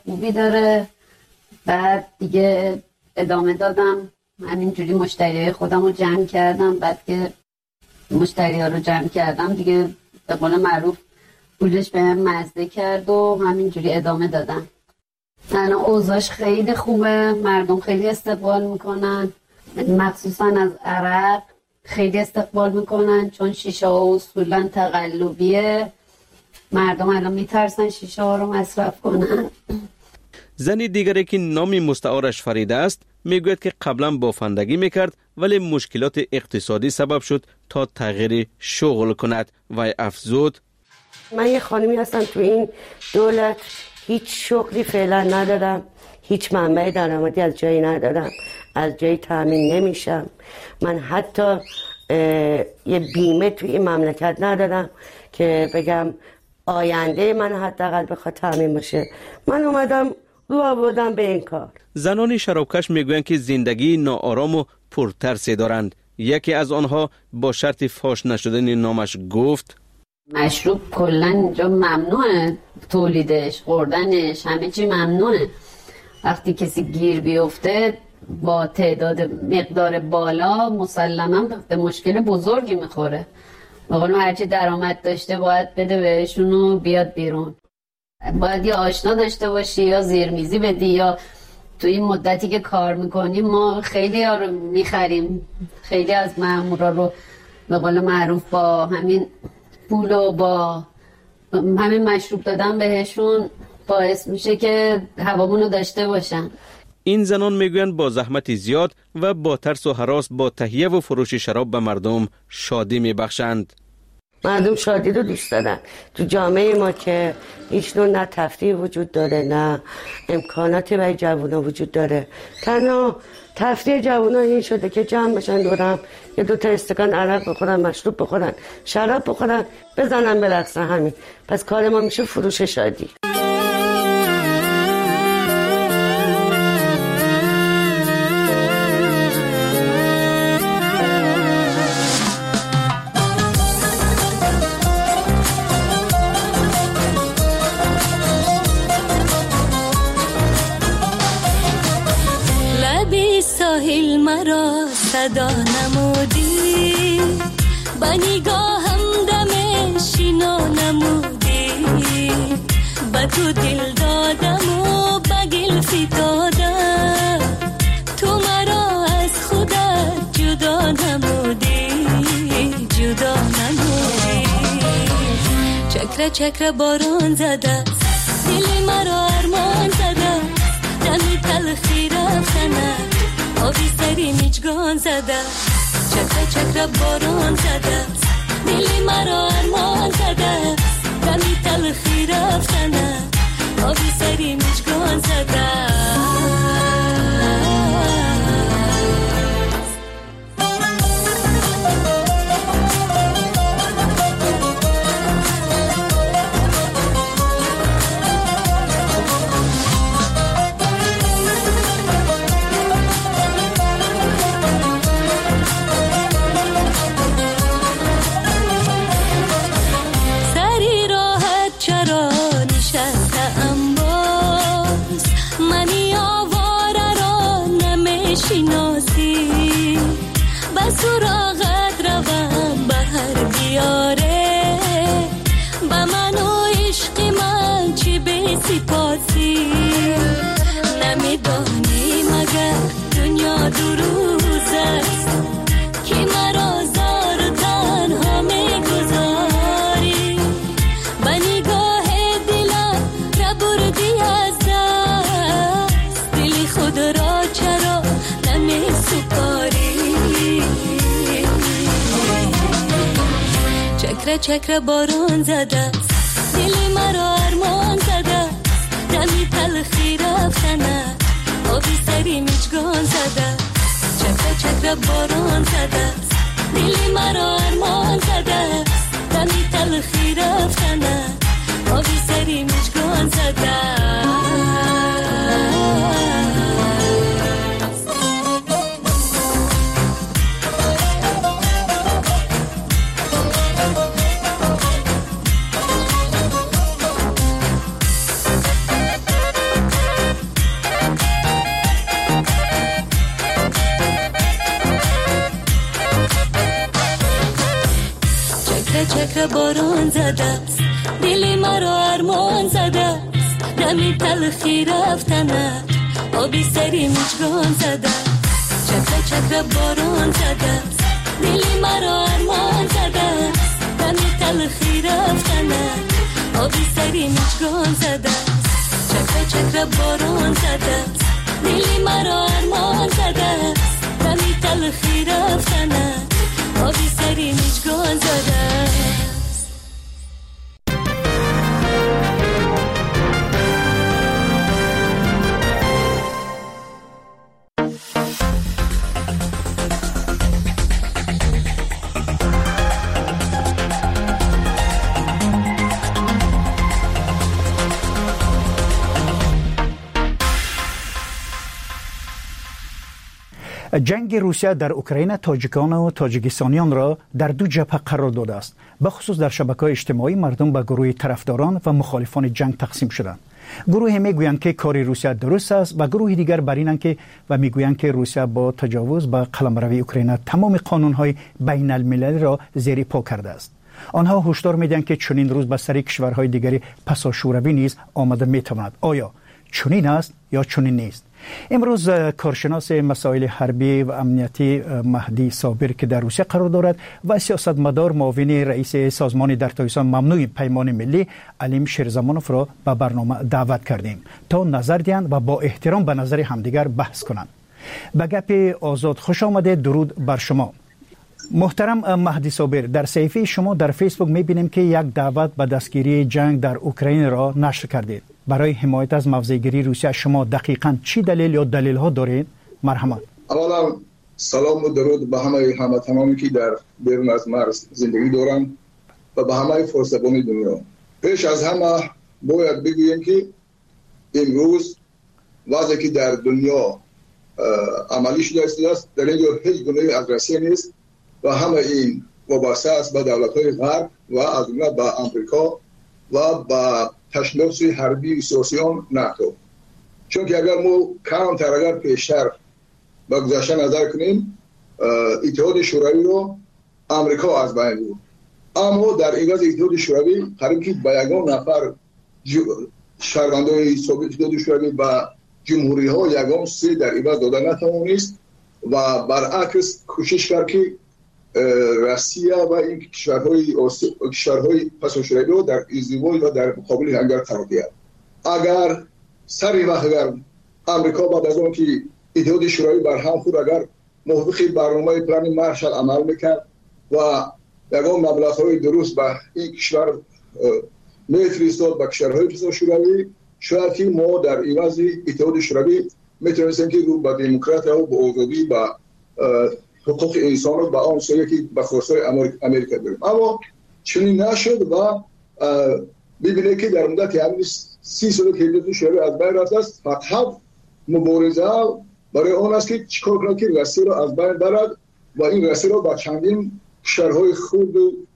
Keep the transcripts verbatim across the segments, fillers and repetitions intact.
خوبی داره. بعد دیگه ادامه دادم، همینجوری مشتریای خودم رو جمع کردم. بعد که مشتری ها رو جمع کردم دیگه به قول معروف پولش به هم مزده کرد و همینجوری ادامه دادم. تنها اوضاعش خیلی خوبه، مردم خیلی استقبال میکنن، مخصوصا از عرق خیلی استقبال میکنن چون شیشه ها اصولا تقلبیه، مردم الان میترسن شیشه ها رو مصرف کنن. زنی دیگری که نام مستعارش فریده است میگوید که قبلا بافندگی میکرد ولی مشکلات اقتصادی سبب شد تا تغییر شغل کند و افزود: من یه خانمی هستم تو این دولت، هیچ شغلی فعلا ندارم، هیچ منبع درآمدی از جایی ندارم، از جایی تامین نمیشم. من حتی یه بیمه توی این مملکت ندارم که بگم آینده من حداقل بخواد تامین بشه. من اومدم رو آوردم به این کار. زنان شرابکش میگویند که زندگی ناآرام و پرترسی دارند. یکی از آنها با شرط فاش نشدن نامش گفت: مشروب کلا اینجا ممنوعه، تولیدش، خوردنش، همه چی ممنوعه. وقتی کسی گیر بیفته با تعداد مقدار بالا مسلما به مشکل بزرگی میخوره. بقول هرچی درآمد داشته باید بده بهشون و بیاد بیرون. باید یا آشنا داشته باشی یا زیرمیزی بدی، یا تو این مدتی که کار میکنیم ما خیلی ها رو میخریم، خیلی از مامورا رو به قول معروف با همین پول و با همین مشروب دادن بهشون باعث میشه که هوامونو داشته باشن. این زنان میگویند با زحمت زیاد و با ترس و هراس با تهیه و فروش شراب به مردم شادی میبخشند. مردم شادی رو دوست دارن. تو جامعه ما که هیچ نوع نه تفریح وجود داره نه امکاناتی برای جوونا وجود داره، تنها تفریح جوونا این شده که جمع بشن دورم یه دو تا استکان عرق بخورن، مشروب بخورن، شراب بخورن، بزنن برقصن. همین. پس کار ما میشه فروش شادی. ساحل مرا صدا نمودی، با نگاهم دم شینا نمودی، با تو دل دادم و با گل فتادم، تو مرا از خودت جدا نمودی، جدا نمودی. چکره چکره باران زده، دل مرا ارمان زده، دمی تلخی رفتنه، آبی سری میچگان زده، چکره چکره باران زده، دلی مرا ارمان زده، دمی تلخی رفتنه، آبی سری میچگان زده. سراغت روم به هر بیاره، با من و عشق من چی به سپاسی، نمیدانی مگر دنیا دو روز است که مرا زار تنها میگذاری، با نگاه دلم را بردی از دست، دل خود را چرا نمی سپاری. چکره چکره باران زده، دل مرا ارمان زده، دمی تلخی رفتنه، آبی سری میچگان زده، چکره چکره باران زده، دل مرا ارمان زده، دمی تلخی رفتنه، آبی سری میچگان زده. چکر باران زده است دل مرا ارمان زده است دمی تلخی رفتنه آبی سری مجگان زده است چکر چکر باران زده است دل مرا ارمان زده است دمی تلخی رفتنه آبی سری مجگان زده است چکر چکر باران زده است دل مرا ارمان زده است دمی تلخی رفتنه آبی سری مجگان زده است. جنگ روسیه در اوکراین تاجیکان و تاجیکستانیان را در دو جبهه قرار داده است. بخصوص در شبکه‌های اجتماعی مردم به گروه طرفداران و مخالفان جنگ تقسیم شدند. گروه میگویند که کار روسیه درست است و گروه دیگر بر اینند که و میگویند که روسیه با تجاوز به قلمروی اوکراین تمام قانون‌های بین المللی را زیر پا کرده است. آنها هشدار میدهند که چنین روز به سر کشورهای دیگری پسا شوروی نیز آمده میتواند. آیا چنین است یا چنین نیست؟ امروز کارشناس مسائل حربی و امنیتی مهدی صابر که در روسیه قرار دارد و سیاستمدار معاون رئیس سازمان در تایسان ممنوع پیمان ملی علیم شیرزمانوف را به برنامه دعوت کردیم تا نظر دهند و با احترام به نظر همدیگر بحث کنند. به گپ آزاد خوش آمده، درود بر شما. محترم مهدی صابر، در صفحه شما در فیسبوک میبینیم که یک دعوت به دستگیری جنگ در اوکراین را نشر کردید. برای حمایت از موضع‌گیری روسیه شما دقیقاً چی دلیل یا دلیل ها دارید؟ مرحمت. اولا سلام و درود به همه هموطنانی که در بیرون از مرز زندگی دارند و به همه فرسبان دنیا. پیش از همه باید بگوییم که امروز وضعی که در دنیا عملی شده است در اینجا هیچ گونه اگرسیون نیست و همه این وابسته است به دولت‌های غرب و از جمله به آمریکا و به تشنج حربی و سیاسی ناتو. چون که اگر ما کمتر اگر پیشتر به گذشته نظر کنیم اتحاد شوروی رو آمریکا از بین بود، اما در عوض اتحاد شوروی قریب که به یگان نفر شهروندان اتحاد شوروی به جمهوری ها یگان سه در عوض دادن نتوانست و برعکس کوشش کرد که روسیه و این کشورهای کشورهای پسا شوروی رو در ازدواج و در مقابل همدیگر قرار دهد. اگر سری وقت اگر آمریکا بعد از اون که اتحاد شوروی بر هم خود اگر موافق برنامه پلان مارشال عمل میکرد و یگان مبلغ‌های درست به این کشور میفرستاد به کشورهای پسا شوروی، شاید که ما در عوض اتحاد شوروی میتونستیم که رو به دموکراسی و به آزادی و حقوق انسان رو به آن سوی که به خواستای امریکا داریم. اما چنین نشد و ببینید که در مدت همین سی سال که اتحاد شوروی از بین رفته است، فقط مبارزه برای آن است که چیکار کنند که روسیه را از بین برد و این روسیه را با چندین کشورهای خود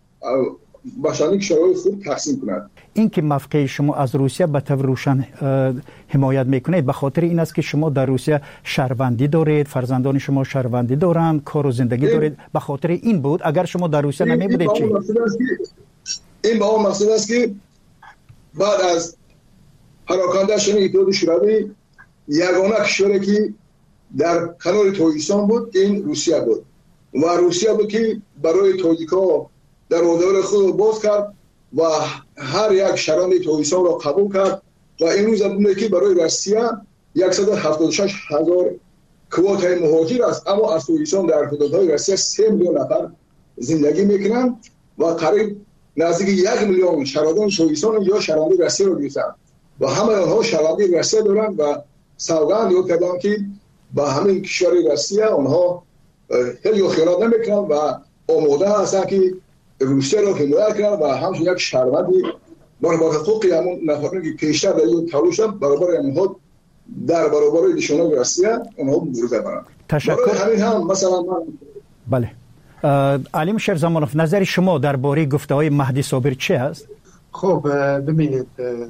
با چندین کشورهای خود تقسیم کند. این که موقع شما از روسیه به طور روشن حمایت میکنید به خاطر این است که شما در روسیه شهروندی دارید، فرزندان شما شهروندی دارند، کار و زندگی دارید، به خاطر این بود؟ اگر شما در روسیه نمی بودید چی؟ این با اون مقصد است که بعد از پراکنده شدن اتحاد شوروی یگانه کشوری که در کنار تاجیکستان بود این روسیه بود و روسیه بود که برای تاجیک‌ها در دروازه خود باز کرد و هر یک شهروند تاجیکستان را قبول کرد و امروز بود که برای روسیه صد و هفتاد و شش هزار کوتای مهاجر است، اما از تاجیکستان در حدودهای روسیه سه میلیون نفر زندگی میکنند و قریب نزدیک یک میلیون شهروندان تاجیکستان یا شهروندان روسیه را دوستند و همه آنها شهروندی روسیه دارند و سوگند یاد کردند که با همین کشور روسیه آنها هیچ خیانت نمیکنند و آماده هستند که روسیه را حمایت کنند و همچنین یک شهروندی با حقوق همون نفرانی که پیشتر در این تلاشن برابر آنها در برابر دشمنان روسیه آنها مبارزه کنند. تشکر. همین هم مثلا من بله. علیم شیرزمانوف، نظر شما درباره گفته‌های مهدی صابر چی است؟ خب ببینید،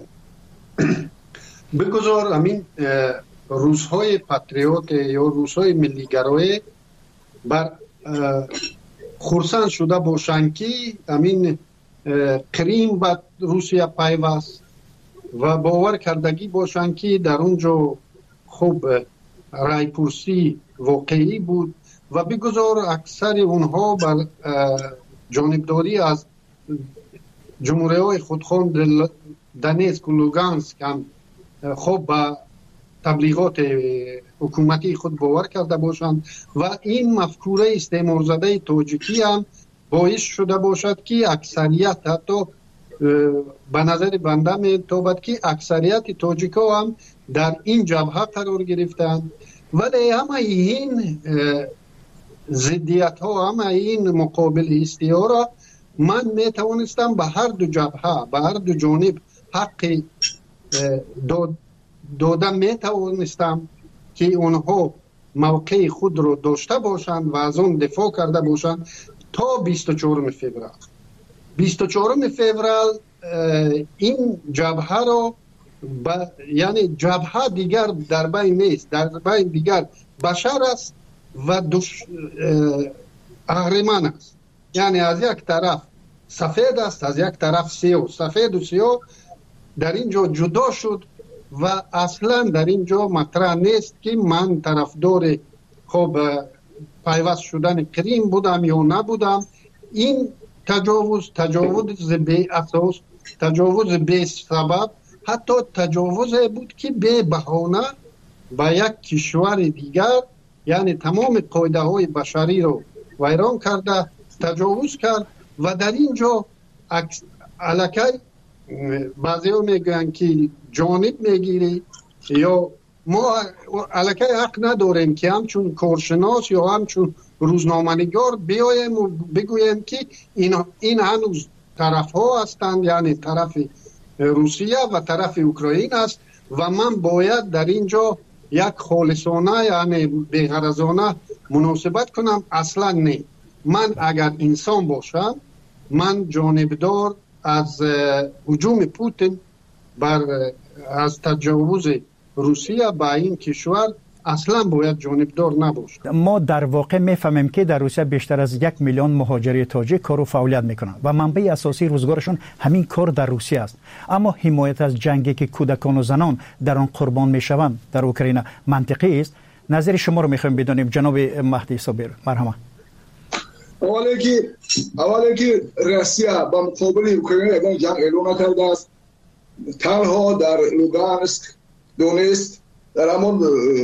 بگذار امین روزهای پاتریوت یا روزهای ملیگرایی بر خرسند شده باشند که امین کریم به روسیه پیوست و باور کردگی باشند که در اونجا خوب رایپرسی واقعی بود و بگذار اکثر اونها بر جانبداری از جمهوری های خودخوان دنیتسک و لوگانسک هم خوب به تبلیغات حکومتی خود باور کرده باشند و این مفکوره استعمار زده تاجیکی هم باعث شده باشد که اکثریت حتی به نظر بنده میتابد که اکثریت تاجیکا هم در این جبهه قرار گرفتند ولی همه این ضدیت ها همه این مقابل استی ها را من میتوانستم به هر دو جبهه به هر دو جانب حق داده میتوانستم که اونها موقع خود رو داشته باشند و از اون دفاع کرده باشند تا بیست و چهارم فوریه. بیست و چهارم فوریه این جبهه رو با یعنی جبهه دیگر در بین نیست، در بین دیگر بشر است و دش... اهرمن است. یعنی از یک طرف سفید است، از یک طرف سیاه. سفید و سیاه در اینجا جدا شد و اصلا در اینجا مطرح نیست که من طرفدار خب پیوست شدن کریم بودم یا نبودم. این تجاوز تجاوز به اساس، تجاوز به سبب، حتی تجاوز بود که به بهانه با یک کشور دیگر یعنی تمام قاعده های بشری رو ویران کرده تجاوز کرد و در اینجا الکی بعضی ها میگوین که جانب میگیری یا ما الکی حق نداریم که همچون کارشناس یا همچون روزنامه‌نگار بیایم و بگویم که این, این هنوز طرف ها هستند، یعنی طرف روسیه و طرف اوکراین است و من باید در اینجا یک خالصانه یعنی بی‌غرضانه مناسبت کنم. اصلا نه. من اگر انسان باشم من جانبدار از هجوم پوتین بر از تجاوز روسیه به این کشور اصلا باید جانبدار نباشد. ما در واقع میفهمیم که در روسیه بیشتر از یک میلیون مهاجر تاجیک کار و فعالیت میکنند و منبع اساسی روزگارشون همین کار در روسیه است. اما حمایت از جنگی که کودکان و زنان در آن قربان میشوند در اوکراین منطقی است. نظر شما رو میخوایم بدونیم جناب مهدی صابر. مرحبا. اولی که اولی که روسیه با مقابل اوکراین جنگ اعلام کرده است. تنها در لوگانسک، دونیتسک در همون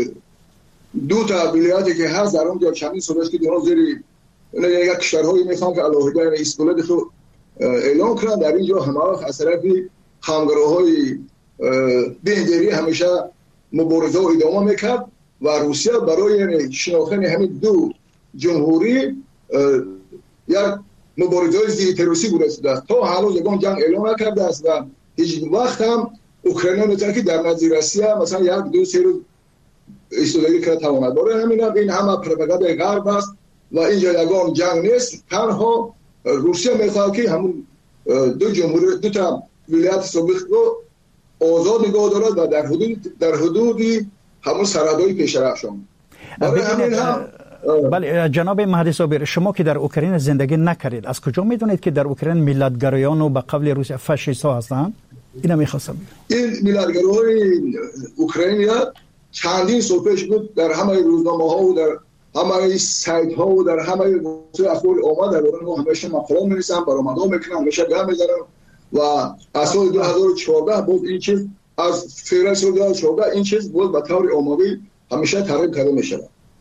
دو تا ولایتی که هست در اونجا چندین سال است که دیگه زیر یک کشورهایی میخوان که علاوه اسپولت خود اعلام کنند. در اینجا همه از طرف همگراهای بهدری همیشه مبارزه و ادامه میکرد و روسیه برای شناختن همین دو جمهوری یک مبارزه ضد تروریستی بوده است. تا هنوز یگان جنگ اعلام نکرده است و هیچ وقت هم اوکراین نمیتونه که در نزدیک روسیه مثلا یک دو سه روز ایستادگی کنه تواند. برای همین این همه پروپاگاندای غرب است و اینجا یگان جنگ نیست. تنها روسیه میخواد که همون دو جمهوری دو تا ولایت سابق رو آزاد نگاه دارد و در حدود در حدودی همون سرحدهای پیشرفشان. برای همین هم بله جناب مهدی صابر، شما که در اوکراین زندگی نکردید از کجا میدونید که در اوکراین ملتگرایان و به قبل روسیه فاشیست ها هستند؟ اینا میخواستم این ملتگرای اوکراینیا چندین سال پیش بود در همه روزنامه ها و در همه سایت ها و در همه وسایل اخبار آمد در اون همیشه مقاله می‌نویسن، برآمدها میکنن، همیشه گام میزنن و از سال دو هزار و چهارده بود این چیز از فوریه سال دو هزار و چهارده این چیز بود به طور عمومی همیشه تحریم کرده میشه.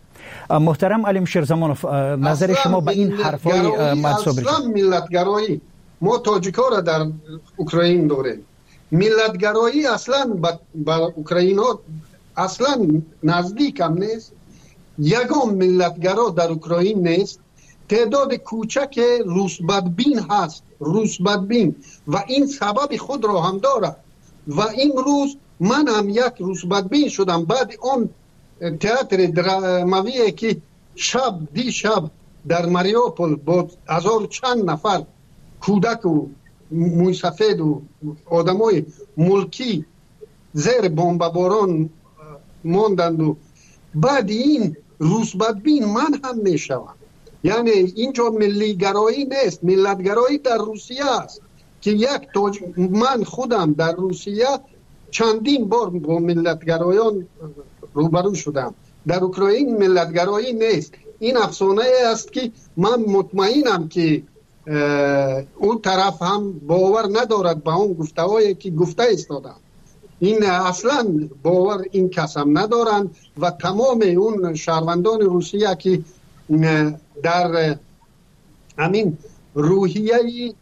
محترم علیم شیرزمانوف، نظر شما به این حرفای مهدی صابر؟ اصلا ملتگرایی ما تاجیک‌ها را در اوکراین داریم. ملتگرایی اصلا با اوکراین‌ها اصلا نزدیک هم نیست. یگان ملتگرا در اوکراین نیست. تعداد کوچک روس بدبین هست، روس بدبین و این سبب خود را هم دارد و این روز من هم یک روس بدبین شدم بعد اون تئاتر درامایی که شب دی شب در ماریوپول با هزار چند نفر کودک و موی سفید و آدمای ملکی زیر بمباران ماندند و بعد این روس بدبین من هم میشوم. یعنی اینجا ملی گرایی نیست، ملت گرایی در روسیه است. که یک توج... من خودم در روسیه چندین بار با ملتگرایان روبرو شدم. در اوکراین ملتگرایی نیست. این افسانه است که من مطمئنم که اون طرف هم باور ندارد به اون گفته‌هایی که گفته ایستادم. این اصلا باور این کسم ندارن و تمام اون شهروندان روسیه که در همین روحیه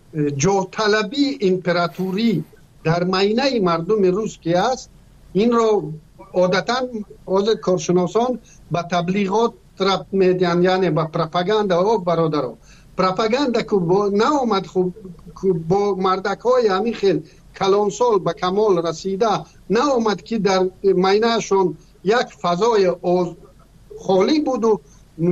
جاه‌طلبی امپراتوری در میانه مردم روس که است، این را عادتاً از کارشناسان به تبلیغات ربط میدن، یعنی به پروپاگاندا و برادرها. پروپاگاندا که با نامد خوب با مردک های همین خیل کلانسال به کمال رسیده نامد که در میانه شون یک فضای خالی بود و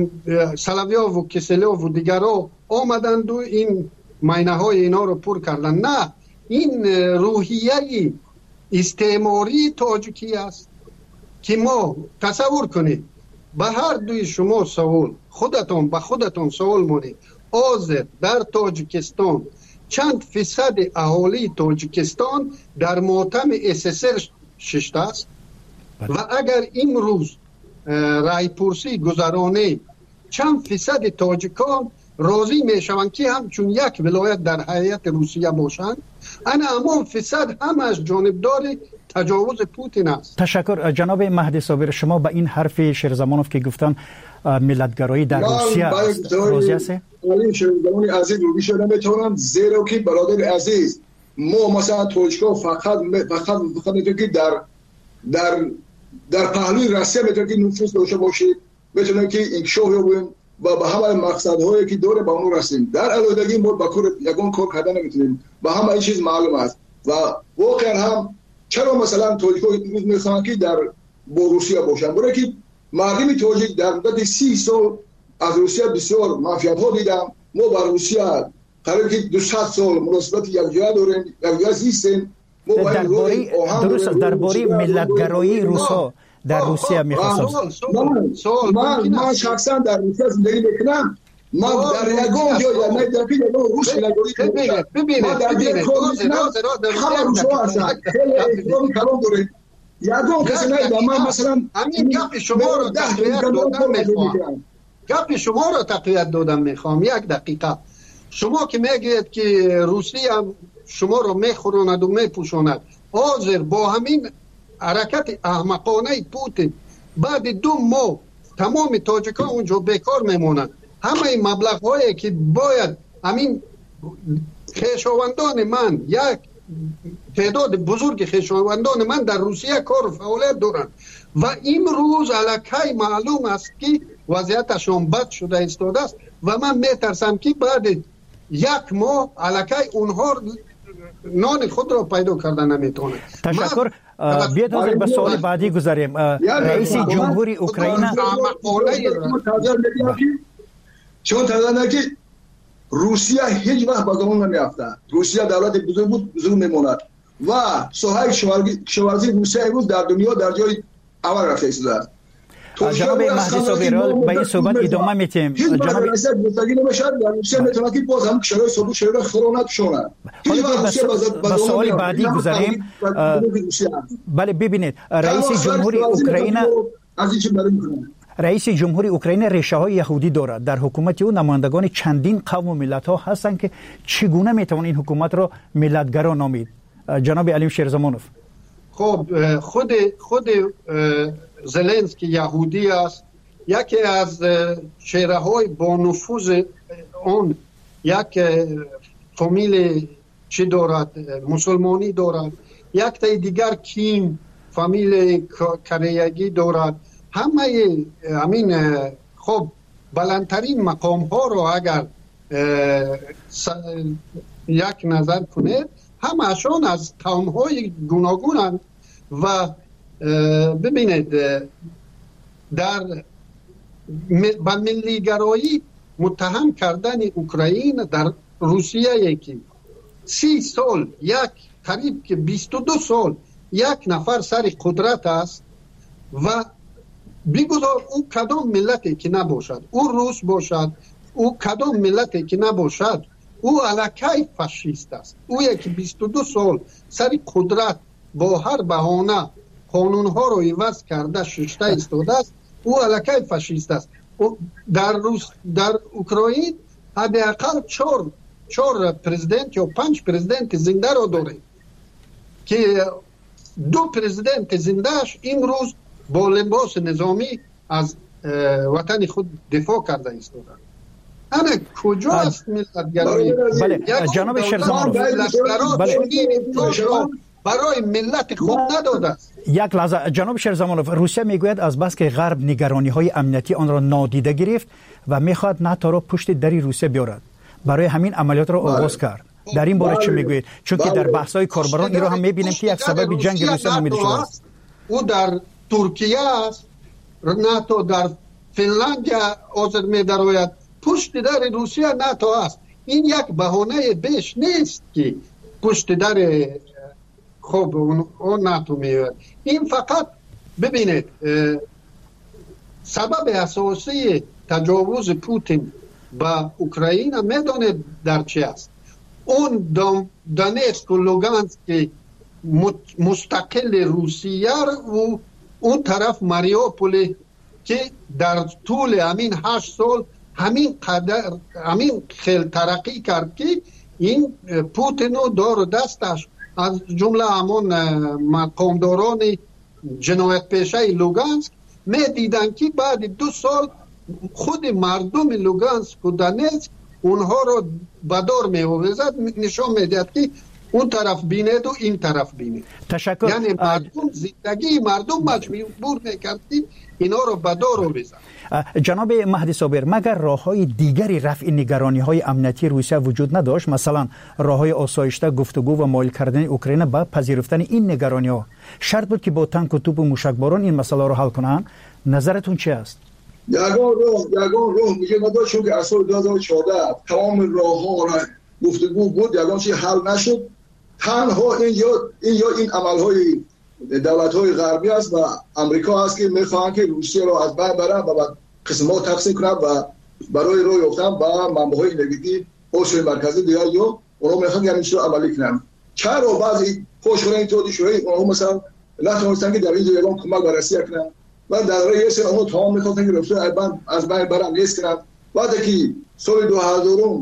سلاویا و کسلیا و دیگرها آمدند و این میانه های اینا رو پر کردن. نه، این روحیه استعماری تاجیکی است که ما تصور کنید به هر دوی شما سوال خودتون به خودتون سوال مونید آذر در تاجیکستان چند فیصد اهالی تاجیکستان در ماتم اس اس ار ششته است و اگر امروز رای پرسی گذرانه چند فیصد تاجیکان راضی میشوند که همچون یک ولایت در هیئت روسیه باشند، انا اما فیصد هم از جانبدار تجاوز پوتین است. تشکر جناب مهدی صابر. شما به این حرف شیرزمانوف که گفتن ملتگرایی در روسیه راضی هستید؟ من شیرزمانی عزیز رو بیشتر نمیتونم، زیرا که برادر عزیز ما مثلا توشکا فقط فقط فقط میتونیم که در در در پهلوی روسیه میتونیم که نفوذ داشته باشیم، میتونیم که انکشاف یابیم و به همه مقصدهایی که داره به اون رسیم. در علیحدگی ما با کار یگان کار کردن نمیتونیم، به همه این چیز معلوم است و واقعا هم چرا مثلا تاجیک‌ها امروز میخوان که در با روسیه باشن؟ برای که مردم تاجیک در مدت سی سال از روسیه بسیار منفعت‌ها دیدم. ما با روسیه قریب که دویست سال مناسبت یکجا داریم، یکجا زیستیم. درباره درست درباره ملتگرایی روسا در روسیه میخواستم. من من شخصا در روسیه زندگی میکنم. من در یگان جا یا نه در یگان روس ملتگرایی ببینید ببینید ببینید همه روسا هستن، خیلی احترام کلام داریم. یگان کسی نه من مثلا همین گپ شما رو تقویت دادم میخوام گپ شما رو تقویت دادم میخوام یک دقیقه. شما که میگید که روسیه شما رو میخوراند و میپوشاند، حاضر با همین حرکت احمقانه پوتین بعد دو ماه تمام تاجیکان اونجا بیکار میمونند. همه این مبلغ هایی که باید همین خویشاوندان من، یک تعداد بزرگ خویشاوندان من در روسیه کار و فعالیت دارند و این روز الکی معلوم است که وضعیتشان بد شده ایستاده است و من میترسم که بعد یک ماه الکی اونها نان خود را پیدا کردن نمیتونه. تشکر. بیاد حضور به سوال بعدی گذاریم. رئیس جمهوری اوکراین چون تدانه که روسیه هیچ وقت با گمان نمیافته. روسیه دولت بزرگ بود، بزرگ میموند و ساحه کشاورزی روسیه امروز در دنیا در جای اول رفته ایستاده. جناب مهدی صابر به این صحبت ادامه میتیم. جناب رئیس گفتگی نمیشه در روسیه میتونه که باز هم کشورهای صبح شهر خرونت شونه. با سوال بعدی گذاریم. بله ببینید رئیس جمهوری اوکراین از این برای میکنه. رئیس جمهوری اوکراین ریشه های یهودی دارد. در حکومت او نمایندگان چندین قوم و ملت ها هستند که چگونه میتوان این حکومت را ملتگرا نامید؟ جناب علیم شیرزمانوف. خب خود خود زلنسکی یهودی است. یکی از چهره های با نفوذ اون یک فامیل چی دارد، مسلمانی دارد. یک تا دیگر کیم فامیل کریگی دارد. همه همین خب بلندترین مقام ها رو اگر یک نظر کنید همه‌شان از قوم های گوناگونند و ببینید در با ملیگرایی متهم کردن اوکراین در روسیه که سی سال یک قریب که بیست و دو سال یک نفر سر قدرت است و بگذار او کدام ملتی که نباشد، او روس باشد، او کدام ملتی که نباشد، او الکی فاشیست است. او یکی بیست و دو سال سر قدرت با هر بهانه قانونها رو عوض کرده ششته ایستاده است. او الکی فاشیست است. در روس در اوکراین حداقل چهار چهار پرزیدنت یا پنج پرزیدنت زنده رو داره که دو پرزیدنت زندهش امروز با لباس نظامی از وطن خود دفاع کرده ایستادند. انا کجا است ملت گرایی؟ بله جناب شیرزمانوف، بله برای ملت خود نداده است. یک لحظه جناب شیرزمانوف، روسیه میگوید از بس که غرب نگرانی های امنیتی آن را نادیده گرفت و میخواد ناتو را پشت دری روسیه بیارد، برای همین عملیات را آغاز کرد. در این باره چه میگوید؟ چون که در بحث های کاربران این را هم میبینیم که یک سبب جنگ روسیه نامیده شده است. او در ترکیه است، ناتو در فنلاند حاضر می‌دراید، پشت در روسیه ناتو است. این یک بهانه بیش نیست که پشت در خب اون, اون ناتو میاد. این فقط ببینید سبب اساسی تجاوز پوتین با اوکراین میدونید در چی است؟ اون دونتسک و لوگانسک مستقل روسیه و اون طرف ماریوپول که در طول همین هشت سال همین قدر همین خیل ترقی کرد که این پوتین و دار دستش از جمله همون مقامداران جنایت پیشه لوگانسک می دیدن که بعد دو سال خود مردم لوگانسک و دونتسک اونها رو بدار می آورد، نشان میدهد که اون طرف بینید و این طرف بینید. تشکر. یعنی مردم زندگی مردم مجبور میکرد که اینا رو بدار رو بزن. جناب مهدی صابر، مگر راه‌های دیگری رفع نگرانی‌های امنیتی روسیه وجود نداشت؟ مثلا راه‌های آسایشته، گفتگو و مایل کردن اوکراین به پذیرفتن این نگرانی‌ها شرط بود که با تانک و توپ و موشکباران این مسئله رو حل کنن؟ نظرتون چی است؟ یگان راه یگان راه میگه نداشت، چون که از سال دو هزار و چهارده تمام راه‌ها را گفتگو بود، یگان چیز حل نشد. تنها این یا این یا این عمل‌های دولت‌های غربی است و امریکا است که می‌خواهند که روسیه را از بین برن و قسم‌ها تقسیم کنند و برای راه یافتن با منبع‌های انرژی پشت مرکزی دیگر یا اونها می‌خواهند یعنی چی عملی کنند. چرا بعضی پشت‌های اتحادیه شوروی اونها مثلا نتونستن که در این جریان کمک به روسیه کنند و در راه سه اونها تمام می‌خواستن که روسیه از بین برن لیست کنند. بعد که سال دو هزار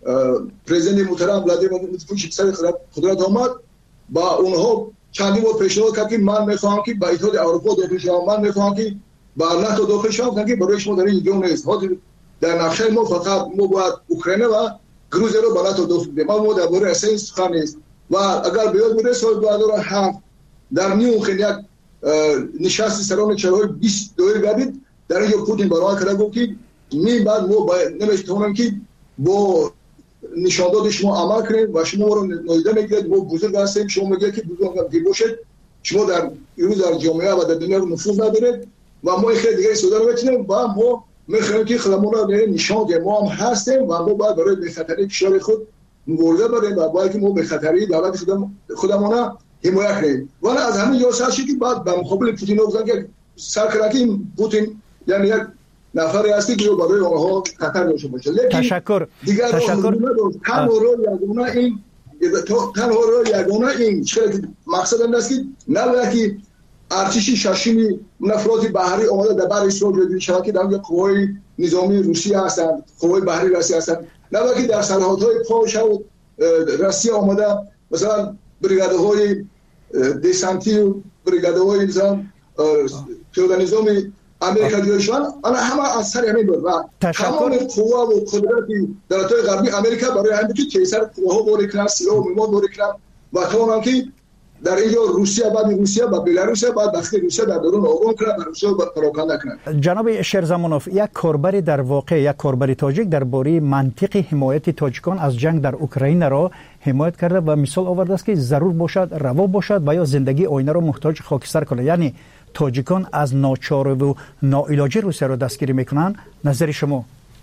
پرزیدنت محترم ولادیمیر پوتین سر قدرت آمد با اونها چندین بار پیشنهاد کرد که من میخوام که با اتحاد اروپا داخل شوم، من میخوام که با ناتو داخل شوم، که برای شما در این جون نیست. در نقشه ما فقط ما باید اوکراین و گروزی رو با ناتو داخل بدیم، ما درباره اساس سخن نیست. و اگر بیاد میره سال دو هزار و هفت در میونخ یک نشست سران چهارهای بیست دوره گردید، در اینجا پوتین برای کرده گفت که می بعد ما باید نمیتونم که با نشان داد شما عمل کنید و شما رو نادیده میگیرید. ما بزرگ هستیم، شما میگید که بزرگ باشید، شما در امروز در جامعه و در دنیا نفوذ ندارید و ما خیلی دیگه سودا رو بتونیم و ما میخوایم که خودمون رو نشان بدیم ما هم هستیم و ما باید برای بخطری کشور خود مبارزه بدیم و باید که ما بخطری دولت خودمون رو حمایت کنیم. ولی از همین یاساشی که بعد به مقابل پوتین گفتن که سرکرکی پوتین یعنی یک نفری هستی که برای آنها خطر داشته باشه. لیکن تشکر دیگر تشکر تنها رو یگانه این تنها رو یگانه این چیزی مقصد این است که نه که ارتش ششمی نفرات بحری آمده در بر اسرائیل جدی شده که در قوای نظامی روسیه هستند، قوای بحری روسیه هستند، نه که در سرحدهای پاش و روسیه آمده مثلا بریگادهای دسانتی و بریگادهای مثلا پیاده نظامی امریکا دیوشان آن همه از سر همین بود و تمام قوا و قدرتی دولت‌های غربی امریکا برای همین که کیسر قواها باری کنن، سلاح و میواد باری کنن و تمام که در اینجا روسیه بعد روسیه و بلاروس بعد وقتی روسیه در درون آقام کنن روسیه رو پراکنده کنن. جناب شیرزمانوف، یک کاربری در واقع یک کاربری تاجیک درباره منطق حمایت تاجیکان از جنگ در اوکراین را حمایت کرده و مثال آورده است که ضرور باشد روا باشد و یا زندگی آینه را محتاج خاکستر کنه، یعنی تاجیکان از ناچار و ناعلاجی روسیه را دستگیری میکنن. نظر شما؟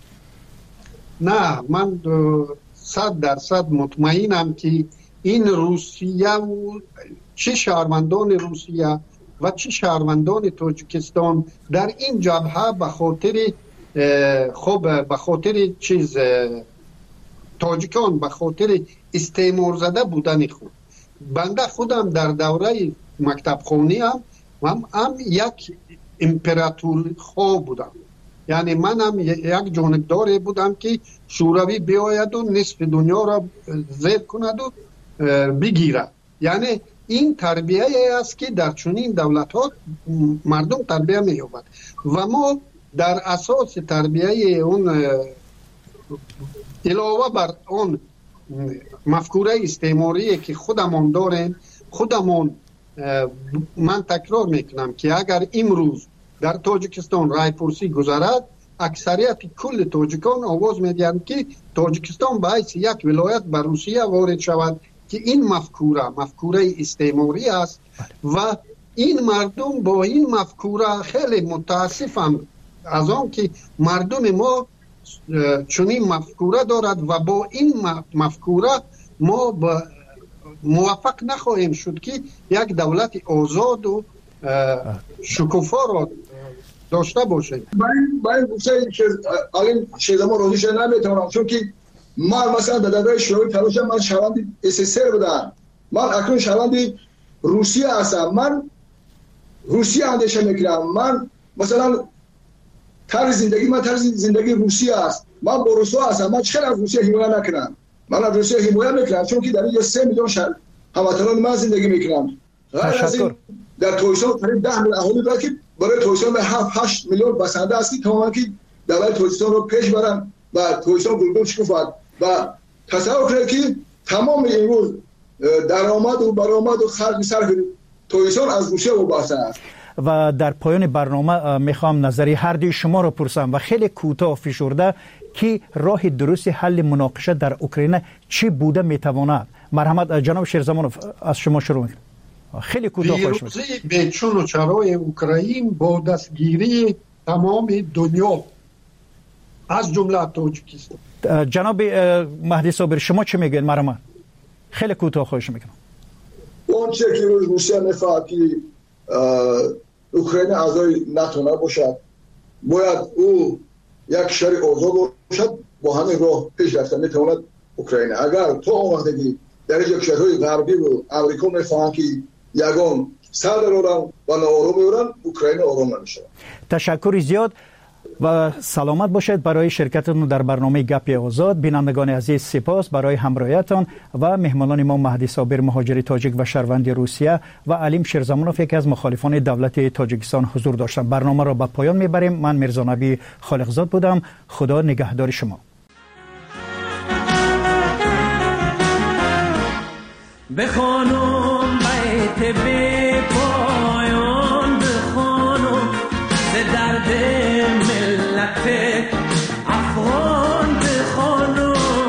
نه، من صد درصد مطمئنم که این روسیه و چه شهروندان روسیه و چه شهروندان تاجیکستان در این جبهه به خاطر خب به خاطر چیز تاجیکان به خاطر استعمار زده بودن خود. بنده خودم در دوره مکتب خونی هم هم, هم یک امپراتور خواه بودم. یعنی من هم یک جانبدار بودم که شوروی بیاید و نصف دنیا را زیر کند و بگیرد. یعنی این تربیه است که در چنین دولت ها مردم تربیه می یابد و ما در اساس تربیه اون علاوه بر اون مفکوره استعماری که خودمون داریم، خودمون من تکرار میکنم که اگر امروز در تاجیکستان رایپرسی گذرد، اکثریت کل تاجیکان آواز میدهند که تاجیکستان به حیث یک ولایت به روسیه وارد شود، که این مفکوره مفکوره استعماری است و این مردم با این مفکوره خیلی متاسفم از آن که مردم ما چنین مفکوره دارد و با این مفکوره ما با موفق نخواهیم شد که یک دولت آزاد و شکوفا را داشته باشیم. من گوشه آلین شیدما روزیش نمیتونم، چون که من مثلا در دوره شوروی تلاشم من شوندی اس اس ار بودم، من اکنون شوندی روسیه هستم، من روسیه اندیشه میکنم، من مثلا طرز زندگی من طرز زندگی روسیه است، من با روسا هستم، من چرا از روسیه حمایت نکنم؟ من از روسیه حمایت میکنم چون که در اینجا سه میلیون شهر هموطنان من زندگی میکنم. تشکر. در تویسان قریب ده میلیون اهالی داره که برای تویسان به هفت هشت میلیون بسنده است که تماما که دولت تویسان رو پیش برن و تویسان گلگل شکوفد و تصور کنید که تمام امروز درآمد و برآمد و خرج صرف تویسان از روسیه وابسته است. و در پایان برنامه میخوام نظری هر دوی شما رو پرسم و خیلی کوتاه فشرده که راه درست حل مناقشه در اوکراین چی بوده میتواند؟ مرحمت جناب شیرزمانوف از شما شروع میکنم. خیلی کوتاه خواهش میکنم. پیروزی به چون و چرای اوکراین با دستگیری تمام دنیا از جمله تاجیکستان. جناب مهدی صابر شما چه میگین مرحمت؟ خیلی کوتاه خواهش میکنم. اون چه که روسیه میخواد که اوکراین اعضای ناتو نباشد، باید او یک شهر آزاد باشد، با همین راه پیش رفتن میتواند اوکراین. اگر تو اون وقتی در یک شهرهای غربی و امریکا میخواهند که یگان سر درارن و ناآرام میورن، اوکراین آرام نمیشه. تشکر زیاد و سلامت باشید برای شرکتتون در برنامه گپ آزاد. بینندگان عزیز سپاس برای همراهیتان و مهمانان ما مهدی صابر مهاجر تاجیک و شهروند روسیه و علیم شیرزمانوف یکی از مخالفان دولت تاجیکستان حضور داشتند. برنامه را به پایان میبریم. من میرزا نبی خالقزاد بودم. خدا نگهدار شما. بخوانم بیت به پایان، بخوانم ز درد ملت افغان، بخوانم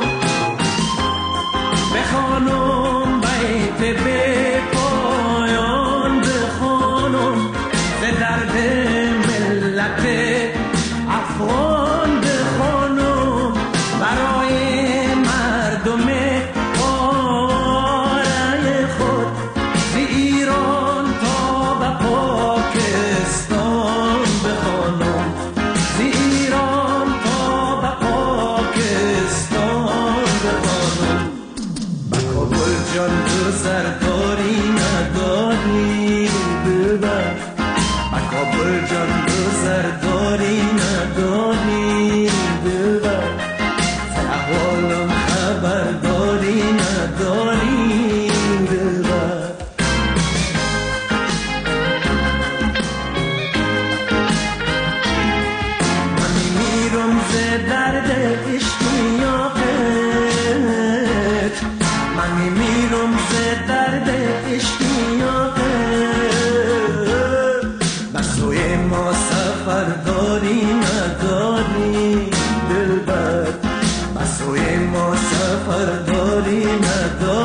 بخوانم بیت به پایان، بخوانم ز درد ملت افغان، بخوانم برای مردم سرداری نداری ببر، مکابل جان تو سرداری نداری ببر، احوالم خبرداری نداری ببر. من میرم ز درد اشتیاقت، من میرم ز درد اشتیاقت، بسوی ما سفرداری نداری دلبر، بسوی ما سفرداری نداری